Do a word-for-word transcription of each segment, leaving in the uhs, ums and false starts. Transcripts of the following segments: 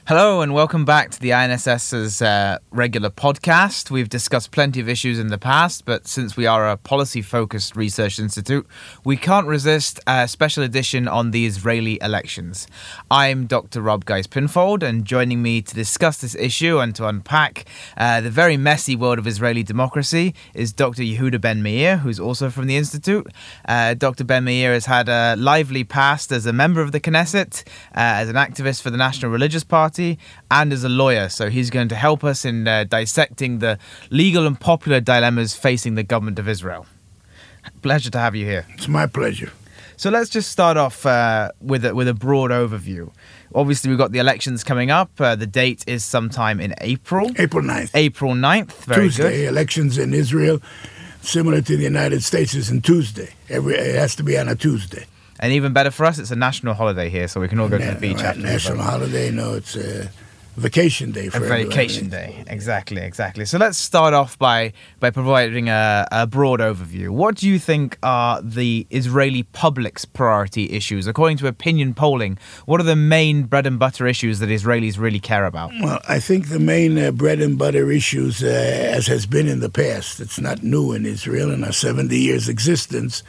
Hello and welcome back to the I N S S's uh, regular podcast. We've discussed plenty of issues in the past, but since we are a policy-focused research institute, we can't resist a special edition on the Israeli elections. I'm Doctor Rob Geis-Pinfold, and joining me to discuss this issue and to unpack uh, the very messy world of Israeli democracy is Doctor Yehuda Ben-Meir, who's also from the institute. Uh, Doctor Ben-Meir has had a lively past as a member of the Knesset, uh, as an activist for the National Religious Party, and as a lawyer, so he's going to help us in uh, dissecting the legal and popular dilemmas facing the government of Israel. Pleasure to have you here. It's my pleasure. So let's just start off uh, with a, with a broad overview. Obviously, we've got the elections coming up. Uh, the date is sometime in April. April ninth. April ninth. Very Tuesday. Good. Elections in Israel, similar to the United States, is on Tuesday. Every it has to be on a Tuesday. And even better for us, it's a national holiday here, so we can all go Na- to the beach right, after. National holiday, no, it's a vacation day for A everyone. vacation day, exactly, exactly. So let's start off by, by providing a, a broad overview. What do you think are the Israeli public's priority issues? According to opinion polling, what are the main bread and butter issues that Israelis really care about? Well, I think the main uh, bread and butter issues, uh, as has been in the past, it's not new in Israel in our seventy years existence,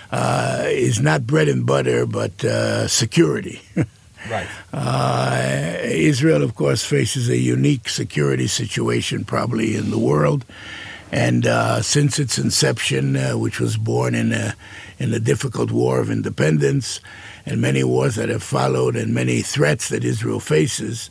uh, is not bread and butter, but uh, security. Right. Uh, Israel, of course, faces a unique security situation probably in the world. And uh, since its inception, uh, which was born in a, in a difficult war of independence, and many wars that have followed, and many threats that Israel faces,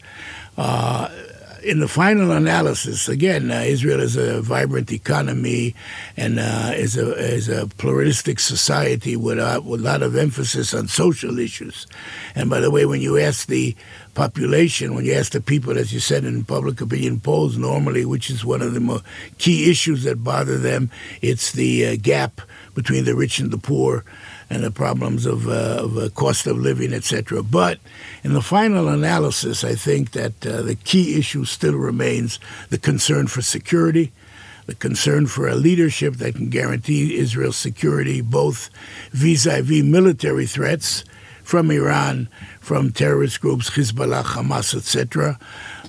uh, in the final analysis, again, uh, Israel is a vibrant economy and uh, is a is a pluralistic society with a, with a lot of emphasis on social issues. And by the way, when you ask the population, when you ask the people, as you said in public opinion polls, normally, which is one of the more key issues that bother them, it's the uh, gap between the rich and the poor, and the problems of, uh, of uh, cost of living, et cetera. But in the final analysis, I think that uh, the key issue still remains the concern for security, the concern for a leadership that can guarantee Israel's security, both vis-a-vis military threats from Iran, from terrorist groups, Hezbollah, Hamas, et cetera.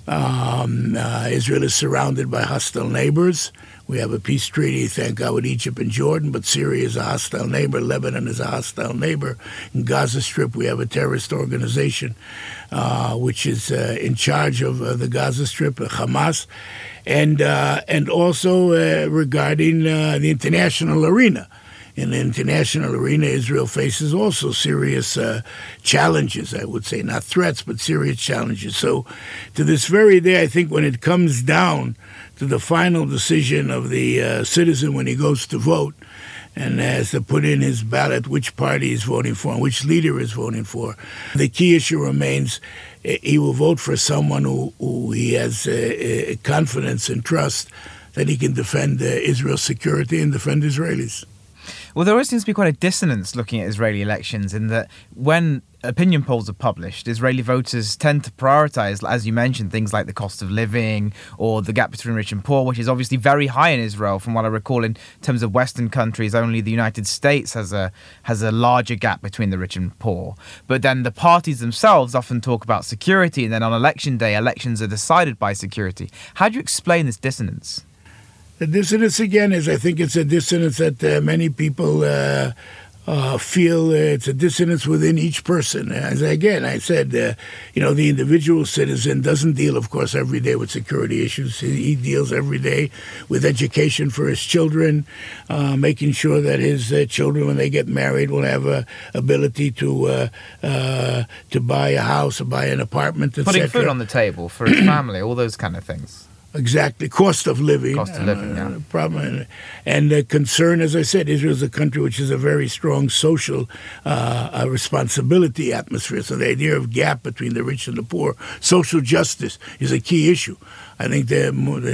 Um, uh, Israel is surrounded by hostile neighbors. We have a peace treaty, thank God, with Egypt and Jordan, but Syria is a hostile neighbor. Lebanon is a hostile neighbor. In Gaza Strip, we have a terrorist organization uh, which is uh, in charge of uh, the Gaza Strip, uh, Hamas, and uh, and also uh, regarding uh, the international arena. In the international arena, Israel faces also serious uh, challenges, I would say, not threats, but serious challenges. So to this very day, I think when it comes down to the final decision of the uh, citizen when he goes to vote and has to put in his ballot which party he's voting for and which leader is voting for, the key issue remains he will vote for someone who, who he has uh, confidence and trust that he can defend uh, Israel's security and defend Israelis. Well, there always seems to be quite a dissonance looking at Israeli elections in that when opinion polls are published, Israeli voters tend to prioritize, as you mentioned, things like the cost of living or the gap between rich and poor, which is obviously very high in Israel. From what I recall, in terms of Western countries, only the United States has a has a larger gap between the rich and poor. But then the parties themselves often talk about security, and then on election day, elections are decided by security. How do you explain this dissonance? The dissonance, again, is I think it's a dissonance that uh, many people uh, uh, feel. Uh, it's a dissonance within each person. As again, I said, uh, you know, the individual citizen doesn't deal, of course, every day with security issues. He deals every day with education for his children, uh, making sure that his uh, children, when they get married, will have a ability to uh, uh, to buy a house or buy an apartment, et cetera. Putting food on the table for his family, all those kind of things. Exactly. Cost of living. Cost of living, uh, yeah. Problem. And uh, concern, as I said, Israel is a country which has a very strong social uh, uh, responsibility atmosphere. So the idea of gap between the rich and the poor, social justice is a key issue. I think that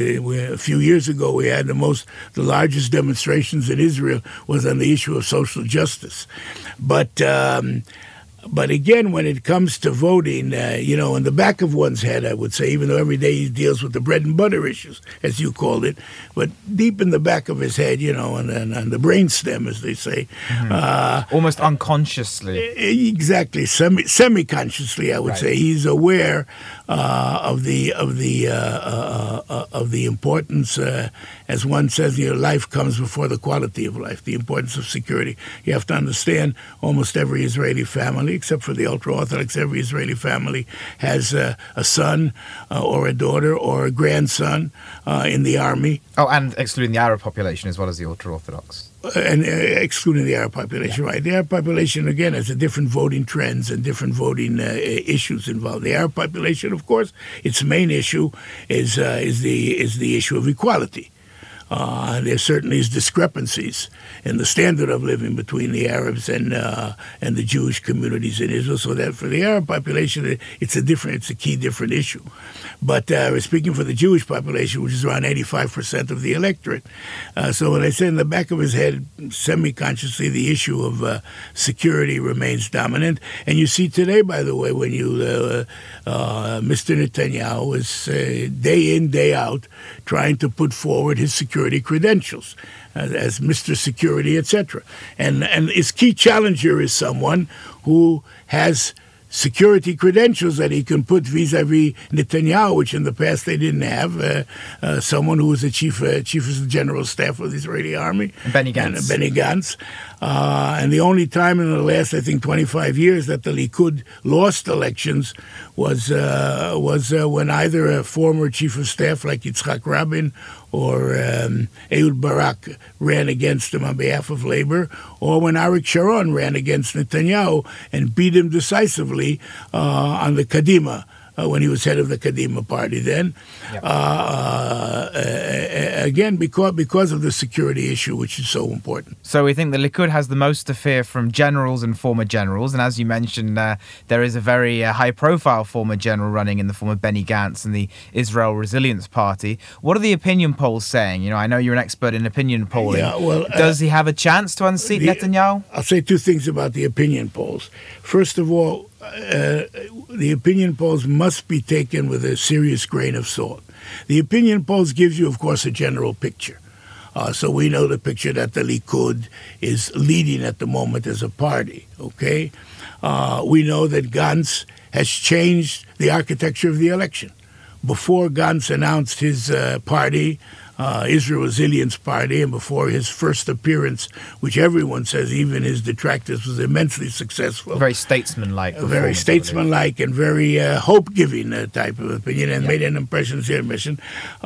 a few years ago we had the most, the largest demonstrations in Israel was on the issue of social justice. But um, but again, when it comes to voting, uh, you know, in the back of one's head, I would say, even though every day he deals with the bread and butter issues, as you called it, but deep in the back of his head, you know, and, and, and the brainstem, as they say. Mm-hmm. Uh, Almost unconsciously. Exactly. Semi, semi-consciously, I would Right. say. He's aware uh, of the of the uh, uh, uh, of the importance, uh, as one says, you know, life comes before the quality of life, the importance of security. You have to understand almost every Israeli family, except for the ultra-Orthodox, every Israeli family has uh, a son uh, or a daughter or a grandson uh, in the army. Oh, and excluding the Arab population as well as the ultra-Orthodox. And uh, excluding the Arab population, yeah. Right? The Arab population, again, has a different voting trends and different voting uh, issues involved. The Arab population, of course, its main issue is uh, is the is the issue of equality. Uh, there certainly is discrepancies in the standard of living between the Arabs and uh, and the Jewish communities in Israel. So that for the Arab population, it's a different, it's a key different issue. But uh, speaking for the Jewish population, which is around eighty-five percent of the electorate, uh, so when I say in the back of his head, semi-consciously, the issue of uh, security remains dominant. And you see today, by the way, when you uh, uh, Mister Netanyahu is uh, day in, day out trying to put forward his security credentials as, as Mister Security, et cetera. And and his key challenger is someone who has security credentials that he can put vis-a-vis Netanyahu, which in the past they didn't have. Uh, uh, someone who was the chief uh, chief of the general staff of the Israeli army, Benny Gantz. And, uh, Benny Gantz. Uh, and the only time in the last, I think, twenty-five years that the Likud lost elections was uh, was uh, when either a former chief of staff like Yitzhak Rabin or um, Ehud Barak ran against him on behalf of labor, or when Arik Sharon ran against Netanyahu and beat him decisively uh, on the Kadima, uh, when he was head of the Kadima party then. Yep. Uh, uh, again, because because of the security issue, which is so important. So we think the Likud has the most to fear from generals and former generals. And as you mentioned, uh, there is a very uh, high-profile former general running in the form of Benny Gantz and the Israel Resilience Party. What are the opinion polls saying? You know, I know you're an expert in opinion polling. Yeah, well, uh, Does he have a chance to unseat the, Netanyahu? I'll say two things about the opinion polls. First of all, uh, the opinion polls must be taken with a serious grain of salt. The opinion polls gives you, of course, a general picture. Uh, so we know the picture that the Likud is leading at the moment as a party, okay? Uh, we know that Gantz has changed the architecture of the election. Before Gantz announced his uh, party, uh, Israel Resilience Party, and before his first appearance, which everyone says, even his detractors, was immensely successful. Very statesman-like. Very statesman-like and very uh, hope-giving uh, type of opinion, and yeah. made an impression, as mission.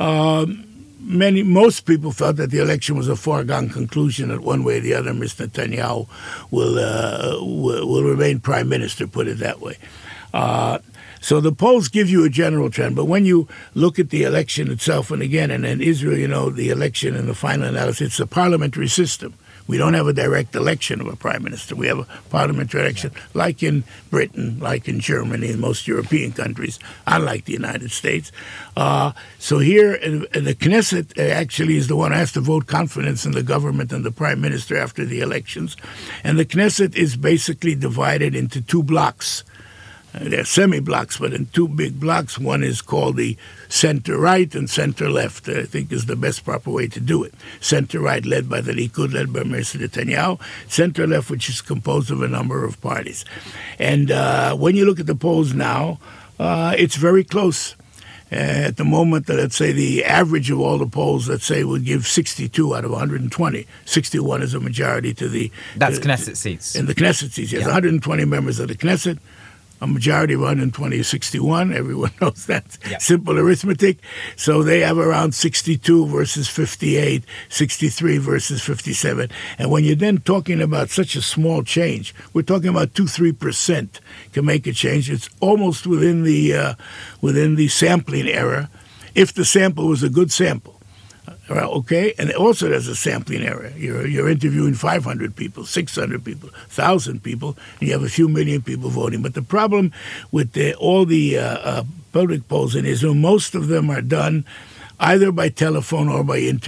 Um, many, most people felt that the election was a foregone conclusion that one way or the other, Mister Netanyahu will uh, will, will remain prime minister, put it that way. Uh, So the polls give you a general trend, but when you look at the election itself, and again, and in Israel, you know, the election and the final analysis, it's a parliamentary system. We don't have a direct election of a prime minister. We have a parliamentary election, like in Britain, like in Germany, and most European countries, unlike the United States. Uh, so here, uh, the Knesset actually is the one who has to vote confidence in the government and the prime minister after the elections. And the Knesset is basically divided into two blocks. Uh, they're semi-blocks, but in two big blocks. One is called the center-right and center-left, I think is the best proper way to do it. Center-right led by the Likud, led by Mister Netanyahu. Center-left, which is composed of a number of parties. And uh, when you look at the polls now, uh, it's very close. Uh, at the moment, uh, let's say the average of all the polls, let's say, would give sixty-two out of one hundred twenty. sixty-one is a majority to the... That's uh, Knesset seats. In the Knesset seats, yes. Yeah. one hundred twenty members of the Knesset. A majority of one hundred twenty is sixty-one. Everyone knows that. Yep. Simple arithmetic. So they have around sixty-two versus fifty-eight, sixty-three versus fifty-seven. And when you're then talking about such a small change, we're talking about two, three percent can make a change. It's almost within the uh, within the sampling error, if the sample was a good sample. Well, okay, and also there's a sampling error. You're you're interviewing five hundred people, six hundred people, one thousand people, and you have a few million people voting. But the problem with the, all the uh, uh, public polls in Israel, most of them are done either by telephone or by internet.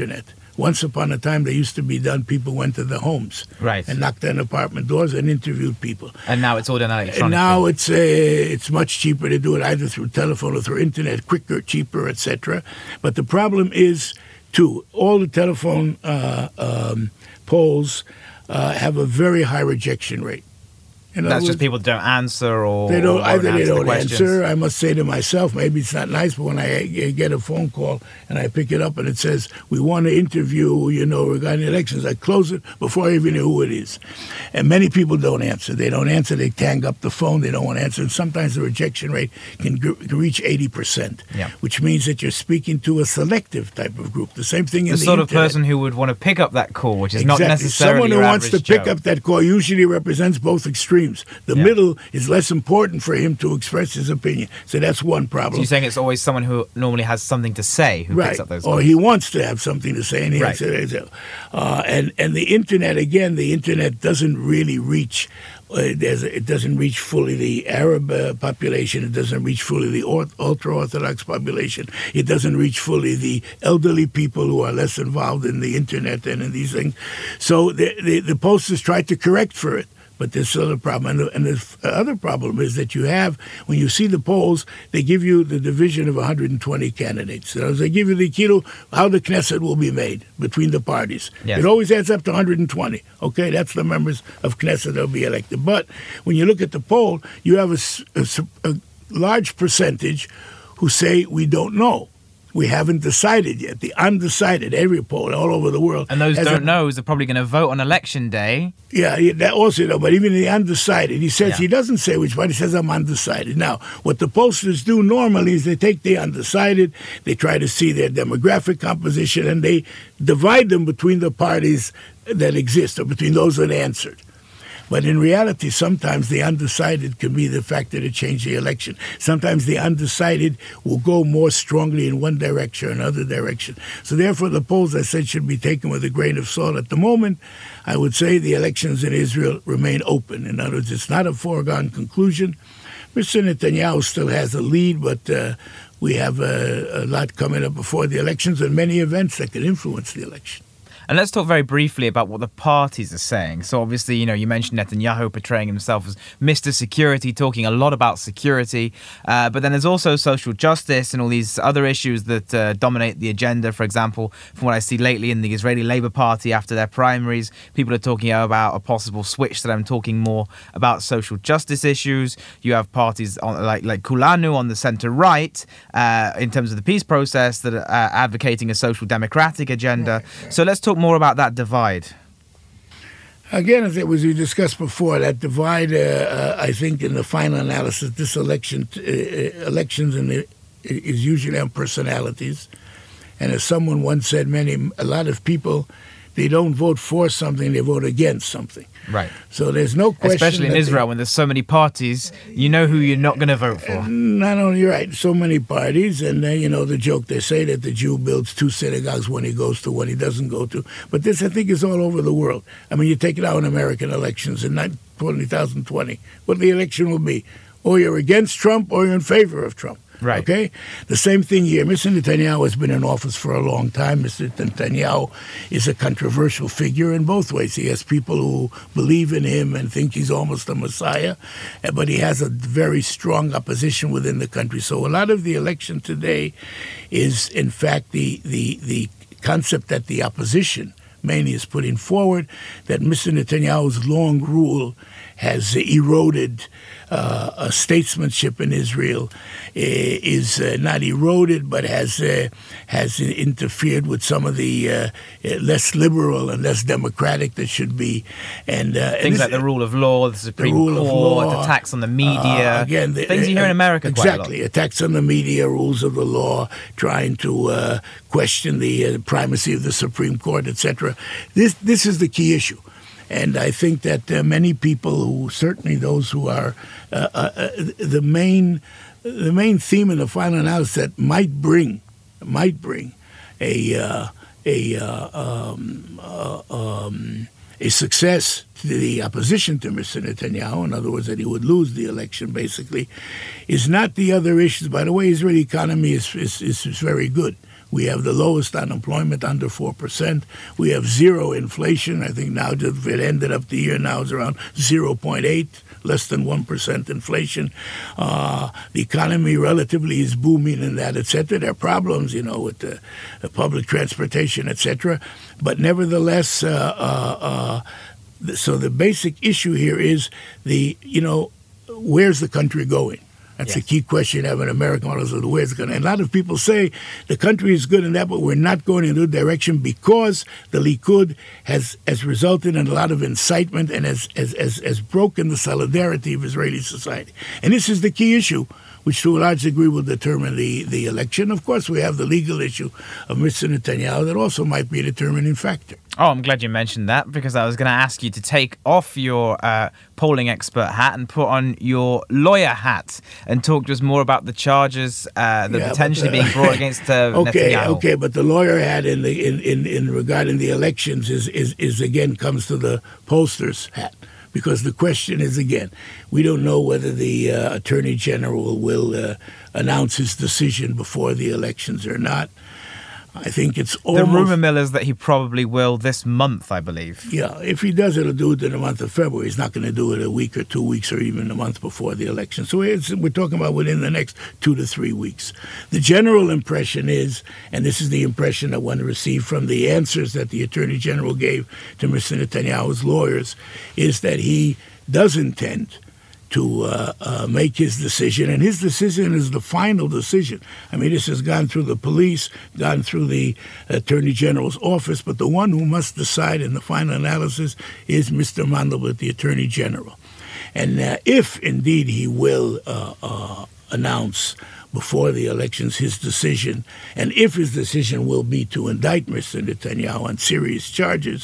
Once upon a time, they used to be done. People went to the homes right. and knocked on apartment doors and interviewed people. And now it's all done electronically. And now it's uh, it's much cheaper to do it either through telephone or through internet, quicker, cheaper, et cetera. But the problem is, too, all the telephone uh, um, polls uh, have a very high rejection rate. In That's words, just people don't answer or they don't or either. They answer don't the answer. I must say to myself, maybe it's not nice, but when I get a phone call and I pick it up and it says we want to interview, you know, regarding elections, I close it before I even know who it is. And many people don't answer. They don't answer. They tang up the phone. They don't want to answer. And sometimes the rejection rate can g- reach eighty percent, yeah. which means that you're speaking to a selective type of group. The same thing in the, the sort internet. of person who would want to pick up that call, which is exactly. not necessarily someone who your wants to average pick Joe. up that call usually represents both extremes. The Yeah. middle is less important for him to express his opinion. So that's one problem. So you're saying it's always someone who normally has something to say who right. picks up those or calls. he wants to have something to say, and he Right. has to, uh, and and the internet again. The internet doesn't really reach. Uh, there's, it doesn't reach fully the Arab uh, population. It doesn't reach fully the or- ultra-Orthodox population. It doesn't reach fully the elderly people who are less involved in the internet and in these things. So the the, the posters try to correct for it. But there's still a problem. And the, and the other problem is that you have, when you see the polls, they give you the division of one hundred twenty candidates. So they give you the kilo, how the Knesset will be made between the parties. Yes. It always adds up to one hundred twenty. Okay, that's the members of Knesset that will be elected. But when you look at the poll, you have a, a, a large percentage who say, we don't know. We haven't decided yet. The undecided, every poll all over the world. And those has don't a, knows are probably going to vote on election day. Yeah, yeah, that also, though, but even the undecided, he says, Yeah. he doesn't say which one, he says, I'm undecided. Now, what the pollsters do normally is they take the undecided, they try to see their demographic composition, and they divide them between the parties that exist, or between those that answered. But in reality, sometimes the undecided can be the factor to change the election. Sometimes the undecided will go more strongly in one direction or another direction. So therefore, the polls, I said, should be taken with a grain of salt. At the moment, I would say the elections in Israel remain open. In other words, it's not a foregone conclusion. Mister Netanyahu still has a lead, but uh, we have a, a lot coming up before the elections and many events that can influence the election. And let's talk very briefly about what the parties are saying. So obviously, you know, you mentioned Netanyahu portraying himself as Mister Security, talking a lot about security. Uh, but then there's also social justice and all these other issues that uh, dominate the agenda. For example, from what I see lately in the Israeli Labour Party after their primaries, people are talking about a possible switch to them talking more about social justice issues. You have parties on, like like Kulanu on the centre-right uh, in terms of the peace process that are uh, advocating a social democratic agenda. Right, right. So let's talk more about that divide. Again, as it was we discussed before, that divide, uh, uh, I think in the final analysis, this election, uh, elections in the, is usually on personalities. And as someone once said, many, a lot of people, they don't vote for something, they vote against something. Right. So there's no question. Especially in Israel, they, when there's so many parties, you know who you're not going to vote for. Not only, you're right, so many parties, and then, you know, the joke they say that the Jew builds two synagogues, one he goes to, one he doesn't go to. But this, I think, is all over the world. I mean, you take it out in American elections in two thousand twenty, what the election will be. Or you're against Trump, or you're in favor of Trump. Right. Okay? The same thing here. Mister Netanyahu has been in office for a long time. Mister Netanyahu is a controversial figure in both ways. He has people who believe in him and think he's almost a messiah, but he has a very strong opposition within the country. So a lot of the election today is, in fact, the the, the concept that the opposition mainly is putting forward, that Mister Netanyahu's long rule has eroded uh, a statesmanship in Israel, uh, is uh, not eroded, but has uh, has interfered with some of the uh, less liberal and less democratic that should be. And uh, things and this, like the rule of law, the Supreme the rule Court, of law, attacks on the media, uh, again, the, things you hear in America exactly, quite a lot. Attacks on the media, rules of the law, trying to uh, question the uh, primacy of the Supreme Court, et cetera. This this is the key issue. And I think that uh, many people who, certainly those who are uh, uh, the main, the main theme in the final analysis that might bring, might bring a uh, a uh, um, uh, um, a success to the opposition to Mister Netanyahu, in other words, that he would lose the election, basically, is not the other issues. By the way, Israeli economy is is, is very good. We have the lowest unemployment, under four percent. We have zero inflation. I think now if it ended up the year now is around zero point eight, less than one percent inflation. Uh, the economy relatively is booming in that, et cetera. There are problems, you know, with the, the public transportation, et cetera. But nevertheless, uh, uh, uh, so the basic issue here is the, you know, where's the country going? That's yes. a key question you have in American models of the where's it going. And a lot of people say the country is good in that, but we're not going in a good direction because the Likud has has resulted in a lot of incitement and has, has, has, has broken the solidarity of Israeli society. And this is the key issue, which to a large degree will determine the, the election. Of course, we have the legal issue of Mister Netanyahu that also might be a determining factor. Oh, I'm glad you mentioned that, because I was going to ask you to take off your uh, polling expert hat and put on your lawyer hat and talk to us more about the charges uh, that yeah, are potentially but, uh, being brought against uh, okay, Netanyahu. Okay, but the lawyer hat in, the, in, in, in regarding the elections is, is, is, again, comes to the pollster's hat. Because the question is, again, we don't know whether the uh, Attorney General will uh, announce his decision before the elections or not. I think it's almost... The rumor mill is that he probably will this month, I believe. Yeah, if he does, it'll do it in the month of February. He's not going to do it a week or two weeks or even a month before the election. So it's, we're talking about within the next two to three weeks. The general impression is, and this is the impression that one received from the answers that the Attorney General gave to Mister Netanyahu's lawyers, is that he does intend to uh, uh, make his decision, and his decision is the final decision. I mean, this has gone through the police, gone through the Attorney General's office, but the one who must decide in the final analysis is Mister Mandelblit, the Attorney General. And uh, if indeed he will uh, uh, announce before the elections his decision, and if his decision will be to indict Mister Netanyahu on serious charges,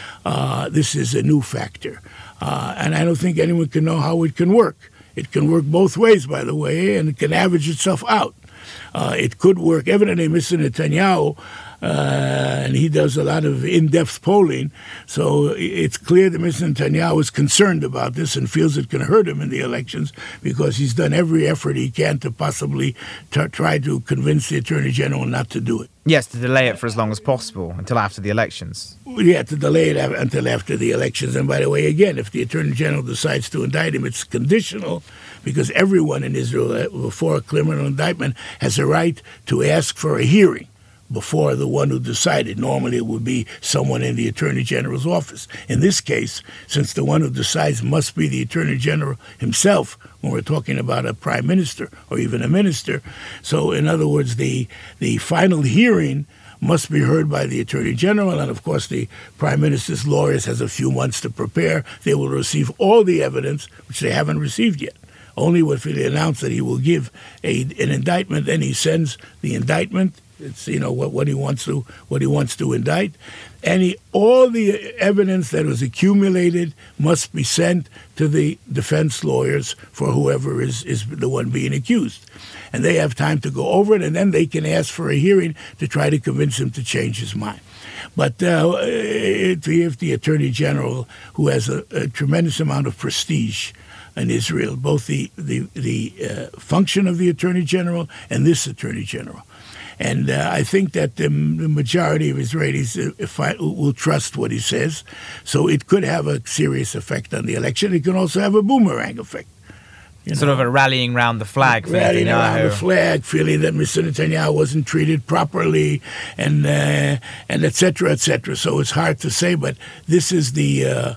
uh, this is a new factor. Uh, and I don't think anyone can know how it can work. It can work both ways, by the way, and it can average itself out. Uh, it could work. Evidently, Mister Netanyahu, uh, and he does a lot of in-depth polling, so it's clear that Mister Netanyahu is concerned about this and feels it can hurt him in the elections because he's done every effort he can to possibly t- try to convince the Attorney General not to do it. Yes, to delay it for as long as possible, until after the elections. Yeah, to delay it until after the elections. And by the way, again, if the Attorney General decides to indict him, it's conditional, because everyone in Israel, before a criminal indictment, has a right to ask for a hearing before the one who decided. Normally it would be someone in the Attorney General's office. In this case, since the one who decides must be the Attorney General himself, when we're talking about a prime minister or even a minister, so in other words, the the final hearing must be heard by the Attorney General, and of course the Prime Minister's lawyers has a few months to prepare. They will receive all the evidence, which they haven't received yet. Only if he announced that he will give a, an indictment, then he sends the indictment. It's, you know, what, what he wants to what he wants to indict. And he, all the evidence that was accumulated must be sent to the defense lawyers for whoever is, is the one being accused. And they have time to go over it, and then they can ask for a hearing to try to convince him to change his mind. But uh, if the Attorney General, who has a, a tremendous amount of prestige in Israel, both the, the, the uh, function of the Attorney General and this Attorney General, and uh, I think that the, the majority of Israelis uh, if I, will trust what he says. So it could have a serious effect on the election. It can also have a boomerang effect. You sort know, of a rallying round the flag for rallying Netanyahu. around the flag, feeling that Mister Netanyahu wasn't treated properly, and uh, and et cetera, et cetera. So it's hard to say, but this is the uh,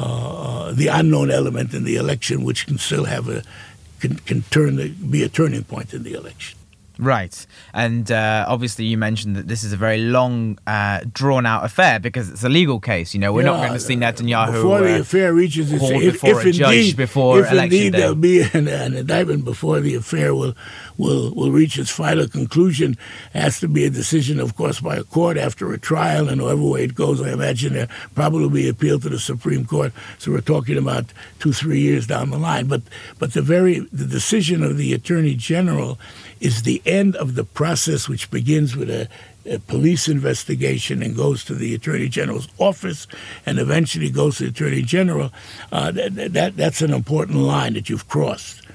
uh, the unknown element in the election, which can still have a can, can turn be a turning point in the election. Right. And uh, obviously you mentioned that this is a very long, uh, drawn-out affair because it's a legal case. You know, we're yeah, not going to see Netanyahu before the uh, affair reaches its hauled if, before if a judge indeed, before if election indeed day. there'll be an, an indictment before the affair will will will reach its final conclusion. It has to be a decision, of course, by a court after a trial, and however way it goes, I imagine there probably will be appeal to the Supreme Court. So we're talking about two, three years down the line. But but the very the decision of the Attorney General is the end of the process, which begins with a, a police investigation and goes to the Attorney General's office and eventually goes to the Attorney General. Uh, that, that That's an important line that you've crossed.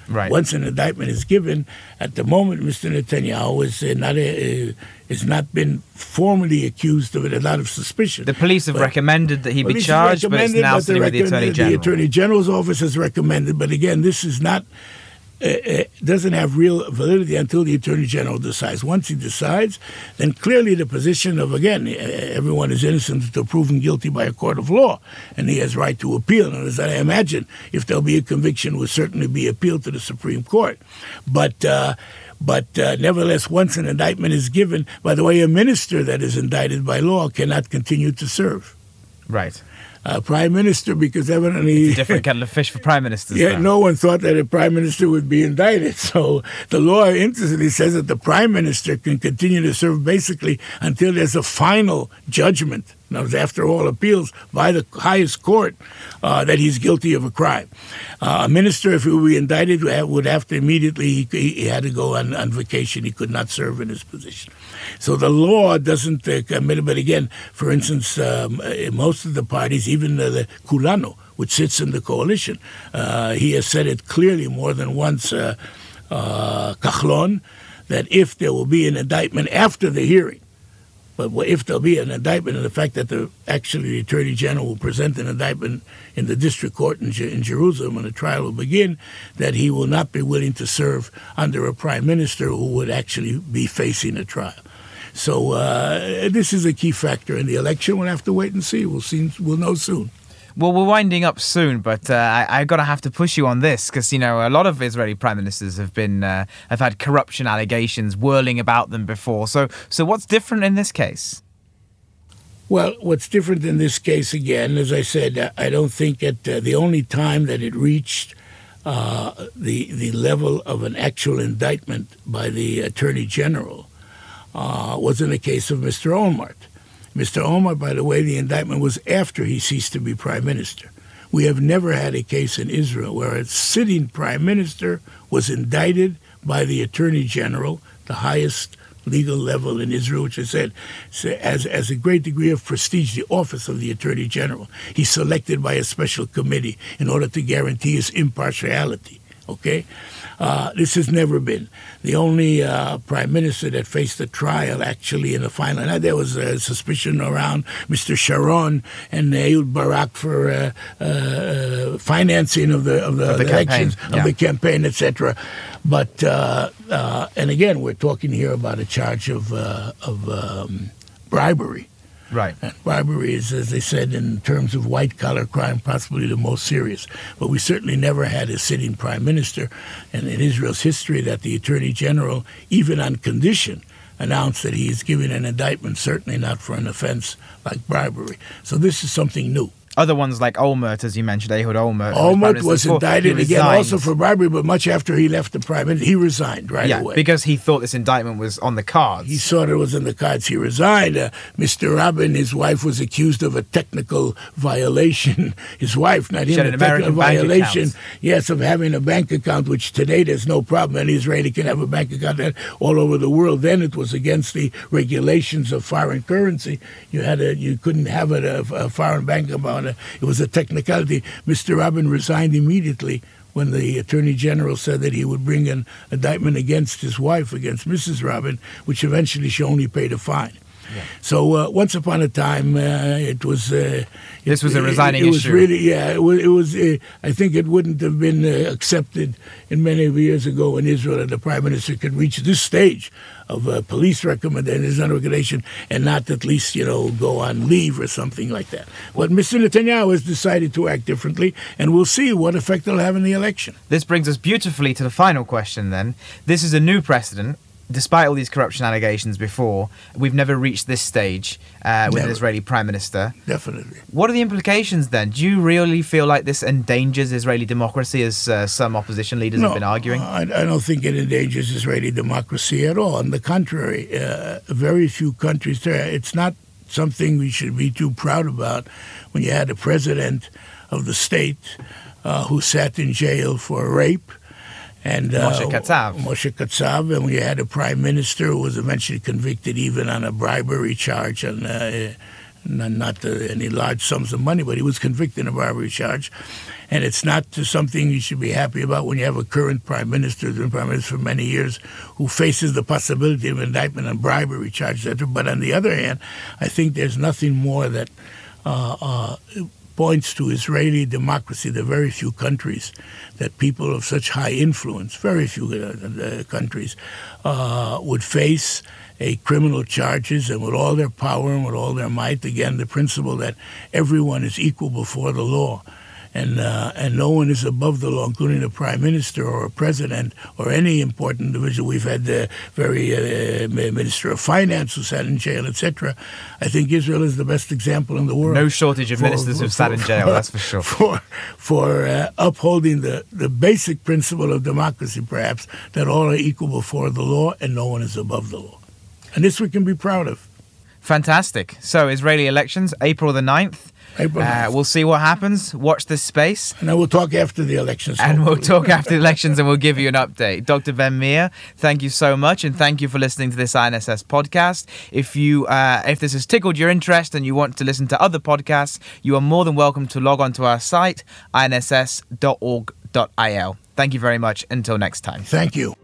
Right. Once an indictment is given, at the moment, Mister Netanyahu is uh, not a, uh, is not been formally accused of it, a lot of suspicion. The police have but recommended that he be police charged, but it's now but sitting with the Attorney General. The Attorney General's office has recommended, but again, this is not uh, uh, doesn't have real validity until the Attorney General decides. Once he decides, then clearly the position of, again, everyone is innocent until proven guilty by a court of law, and he has right to appeal. And as I imagine, if there'll be a conviction, will certainly be appealed to the Supreme Court. But uh, But uh, nevertheless, once an indictment is given, by the way, a minister that is indicted by law cannot continue to serve. Right. Uh, prime minister, because evidently... It's a different kettle of fish for prime ministers. Yeah, though. no one thought that a prime minister would be indicted. So the law implicitly says that the prime minister can continue to serve basically until there's a final judgment, now, after all appeals, by the highest court uh, that he's guilty of a crime. Uh, a minister, if he would be indicted, would have to immediately, he, he had to go on, on vacation. He could not serve in his position. So the law doesn't uh, commit it. But again, for instance, um, most of the parties, even uh, the Kulano, which sits in the coalition, uh, he has said it clearly more than once, uh, uh, Kahlon, that if there will be an indictment after the hearing, but if there'll be an indictment, and the fact that the actually the Attorney General will present an indictment in the district court in, in Jerusalem when the trial will begin, that he will not be willing to serve under a prime minister who would actually be facing a trial. So uh, this is a key factor in the election. We'll have to wait and see. We'll see. We'll know soon. Well, we're winding up soon, but uh, I, I've got to have to push you on this because, you know, a lot of Israeli prime ministers have been uh, have had corruption allegations whirling about them before. So, so what's different in this case? Well, what's different in this case, again, as I said, I don't think that uh, the only time that it reached uh, the the level of an actual indictment by the Attorney General uh, was in the case of Mister Olmert. Mister Olmert, by the way, the indictment was after he ceased to be prime minister. We have never had a case in Israel where a sitting prime minister was indicted by the Attorney General, the highest legal level in Israel, which I said, as, as a great degree of prestige, the office of the Attorney General. He's selected by a special committee in order to guarantee his impartiality. Okay? Uh, this has never been. The only uh, prime minister that faced a trial actually in the final, now there was a suspicion around Mister Sharon and Ehud Barak for uh, uh, financing of the of the, of the, the elections, yeah. of the campaign, et cetera. But uh, uh, and again, we're talking here about a charge of uh, of um, bribery. Right. And bribery is, as they said, in terms of white-collar crime, possibly the most serious. But we certainly never had a sitting prime minister, and in Israel's history that the Attorney General, even on condition, announced that he is giving an indictment, certainly not for an offense like bribery. So this is something new. Other ones like Olmert, as you mentioned, Ehud Olmert. Olmert was before, indicted again also for bribery, but much after he left the prime minister, he resigned right yeah, away. because he thought this indictment was on the cards. He saw that it was on the cards. He resigned. Uh, Mister Rabin, his wife, was accused of a technical violation. His wife, not She him, had a an technical American bank violation. account. Yes, of having a bank account, which today there's no problem. Any Israeli can have a bank account all over the world. Then it was against the regulations of foreign currency. You had a, you couldn't have a, a, a foreign bank account. It was a technicality. Mister Rabin resigned immediately when the Attorney General said that he would bring an indictment against his wife, against Missus Rabin, which eventually she only paid a fine. Yeah. So uh, once upon a time, uh, it was. Uh, this it, was a resigning it, it issue. Was really, yeah, it was. It was uh, I think it wouldn't have been uh, accepted in many years ago in Israel that the prime minister could reach this stage of uh, police recommendation and regulation and not at least, you know, go on leave or something like that. But Mister Netanyahu has decided to act differently, and we'll see what effect it'll have in the election. This brings us beautifully to the final question then. This is a new precedent. Despite all these corruption allegations before, we've never reached this stage uh, with Never. an Israeli prime minister. Definitely. What are the implications then? Do you really feel like this endangers Israeli democracy, as uh, some opposition leaders no, have been arguing? I, I don't think it endangers Israeli democracy at all. On the contrary, uh, very few countries there. It's not something we should be too proud about when you had a president of the state uh, who sat in jail for rape. And uh, Moshe Katsav. Moshe Katsav, and we had a prime minister who was eventually convicted even on a bribery charge on uh, not, not uh, any large sums of money, but he was convicted of a bribery charge. And it's not something you should be happy about when you have a current prime minister, the prime minister for many years, who faces the possibility of indictment on bribery charges, et cetera. But on the other hand, I think there's nothing more that uh, uh, points to Israeli democracy. There are very few countries that people of such high influence, very few uh, countries, uh, would face a criminal charges and with all their power and with all their might. Again, the principle that everyone is equal before the law. And uh, and no one is above the law, including a prime minister or a president or any important individual. We've had the very uh, minister of finance who sat in jail, et cetera. I think Israel is the best example in the world. No shortage of for, ministers who've sat in jail, for, that's for sure. For for uh, upholding the, the basic principle of democracy, perhaps, that all are equal before the law and no one is above the law. And this we can be proud of. Fantastic. So, Israeli elections, April the ninth. April ninth. Uh, we'll see what happens. Watch this space. And then we'll talk after the elections. And hopefully. we'll talk after the elections and we'll give you an update. Doctor Ben-Meir, thank you so much. And thank you for listening to this I N S S podcast. If you, uh, if this has tickled your interest and you want to listen to other podcasts, you are more than welcome to log on to our site, I N S S dot org dot I L. Thank you very much. Until next time. Thank you.